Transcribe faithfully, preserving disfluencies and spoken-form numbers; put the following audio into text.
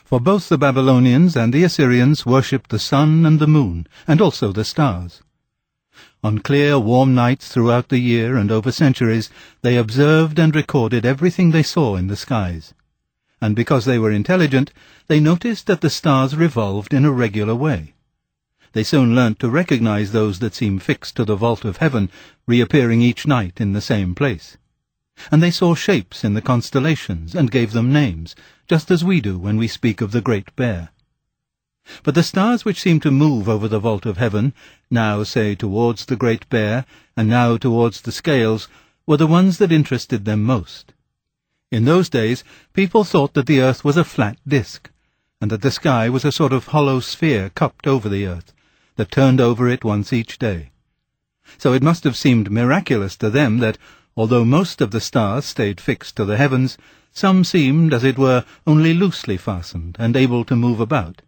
For both the Babylonians and the Assyrians worshipped the sun and the moon, and also the stars. On clear, warm nights throughout the year and over centuries, they observed and recorded everything they saw in the skies. And because they were intelligent, they noticed that the stars revolved in a regular way. They soon learnt to recognize those that seem fixed to the vault of heaven, reappearing each night in the same place. And they saw shapes in the constellations, and gave them names, just as we do when we speak of the Great Bear. But the stars which seemed to move over the vault of heaven, now, say, towards the Great Bear, and now towards the scales, were the ones that interested them most. In those days, people thought that the earth was a flat disk, and that the sky was a sort of hollow sphere cupped over the earth, that turned over it once each day. So it must have seemed miraculous to them that, although most of the stars stayed fixed to the heavens, some seemed, as it were, only loosely fastened and able to move about.